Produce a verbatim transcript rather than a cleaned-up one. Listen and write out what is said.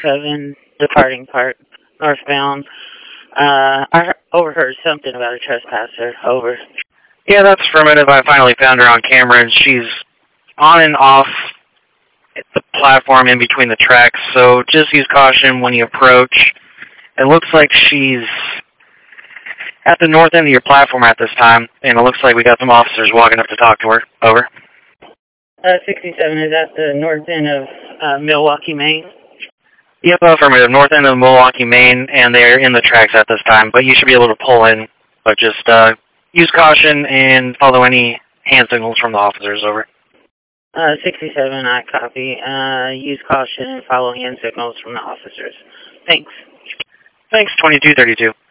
seven, departing Park, northbound. Uh, I overheard something about a trespasser. Over. Yeah, that's affirmative. I finally found her on camera, and she's on and off the platform in between the tracks, so just use caution when you approach. It looks like she's at the north end of your platform at this time, and it looks like we got some officers walking up to talk to her. Over. Uh, sixty-seven is at the north end of uh, Milwaukee, Maine. Yep, affirmative. North end of Milwaukee, Maine, and they're in the tracks at this time, but you should be able to pull in, but just uh, use caution and follow any hand signals from the officers. Over. Uh, sixty-seven, I copy. Uh, use caution and follow hand signals from the officers. Thanks. Thanks, twenty-two thirty-two.